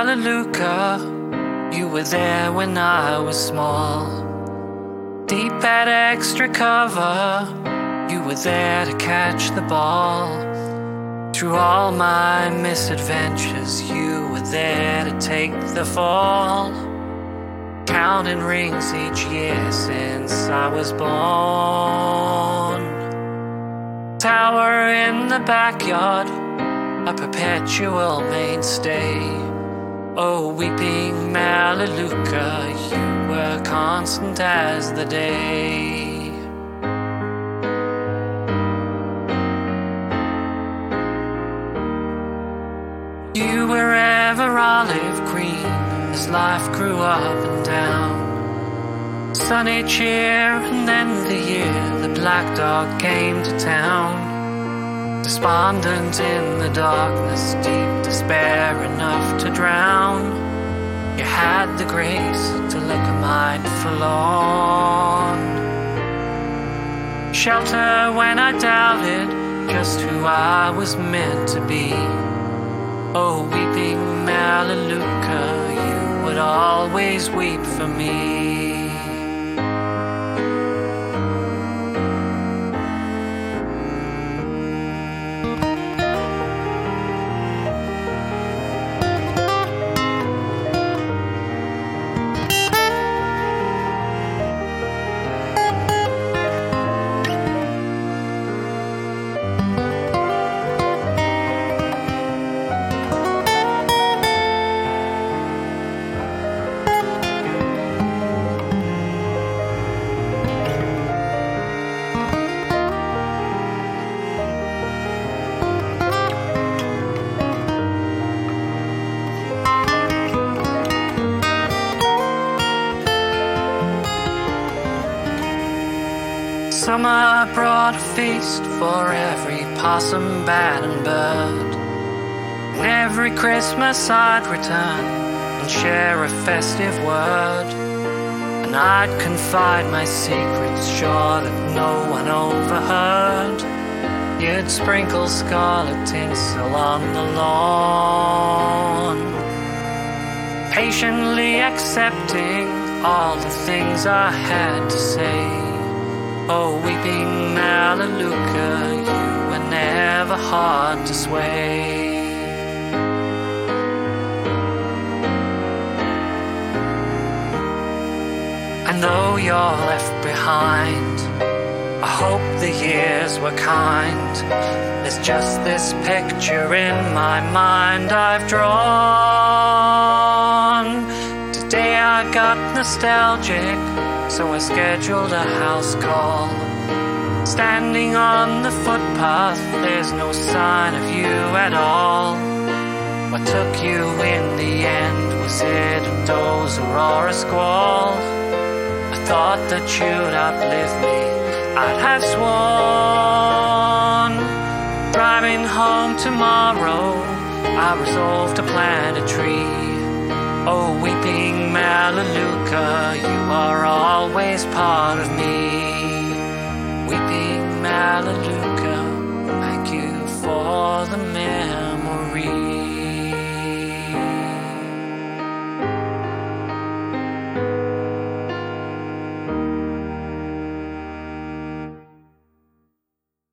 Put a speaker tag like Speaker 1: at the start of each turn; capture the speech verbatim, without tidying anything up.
Speaker 1: Melaleuca, you were there when I was small. Deep at extra cover, you were there to catch the ball. Through all my misadventures, you were there to take the fall. Counting rings each year since I was born. Tower in the backyard, a perpetual mainstay. Oh, weeping Melaleuca, you were constant as the day. You were ever olive green as life grew up and down. Sunny cheer, and then the year the black dog came to town. Despondent in the darkness, deep despair enough to drown. You had the grace to look a mite forlorn. Shelter when I doubted just who I was meant to be. Oh, weeping Melaleuca, you would always weep for me. Summer brought a feast for every possum, bat and bird. And every Christmas I'd return and share a festive word. And I'd confide my secrets, sure that no one overheard. You'd sprinkle scarlet tinsel on the lawn, patiently accepting all the things I had to say. Oh, weeping Melaleuca, you were never hard to sway. I know you're left behind, I hope the years were kind. There's just this picture in my mind I've drawn. Today I got nostalgic, so I scheduled a house call. Standing on the footpath, there's no sign of you at all. What took you in the end? Was it a dozer or a squall? I thought that you'd outlive me, I'd have sworn. Driving home tomorrow, I resolved to plant a tree. Oh, weeping Melaleuca, you are always part of me.